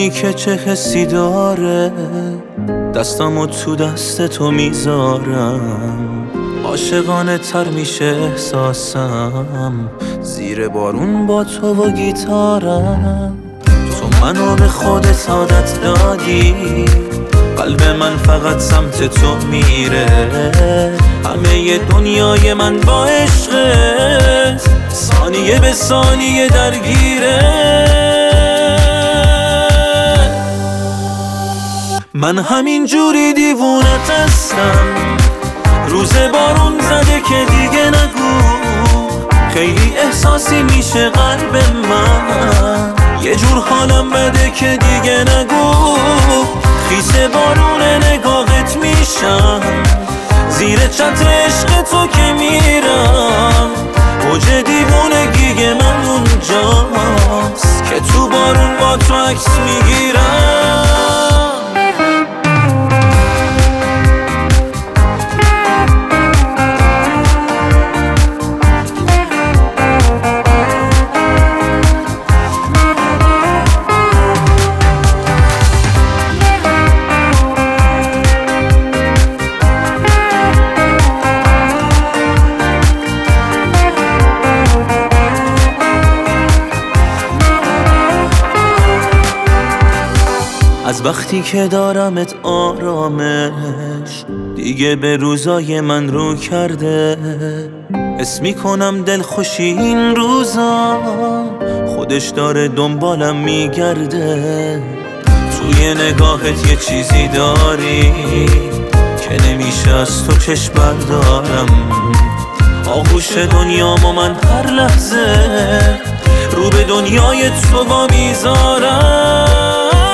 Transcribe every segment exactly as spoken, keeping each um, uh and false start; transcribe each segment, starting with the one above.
نمیدونی که چه حسی داره، دستمو تو دست تو میذارم، عاشقانه تر میشه احساسم، زیر بارون با تو و گیتارم. تو منو به خودت عادت دادی، قلب من فقط سمت تو میره، همه دنیای من با عشقت ثانیه به ثانیه درگیره. من همین جوری دیوونت هستم، روز بارون زده که دیگه نگو، خیلی احساسی میشه قلب من، یه جور حالم بده که دیگه نگو، خیس بارون نگاهت میشم، زیر چتر عشق تو که میرم، اوج دیوونگی من اونجاست که تو بارون با تو عکس میگیرم. از وقتی که دارمت آرامش دیگه به روزای من رو کرده، حس میکنم دل خوشی این روزا خودش داره دنبالم میگرده. توی نگاهت یه چیزی داری که نمیشه از تو چشم بردارم، آغوش دنیام و من هر لحظه رو به دنیای تو با میذارم.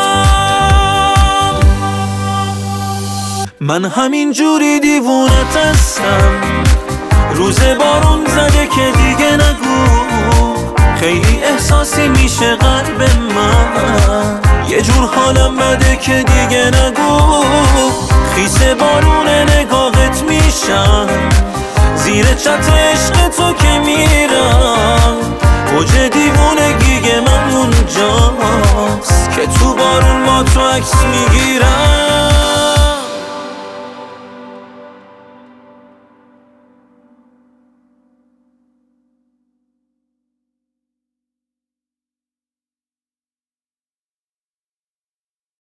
من همین جوری دیوونت هستم، روز بارون زده که دیگه نگو، خیلی احساسی میشه قلب من، یه جور حالم بده که دیگه نگو، خیس بارون نگاهت میشم، زیر چتر عشق تو که میرم، اوج دیوونگی من اونجاست که تو بارون با تو عکس میگیرم.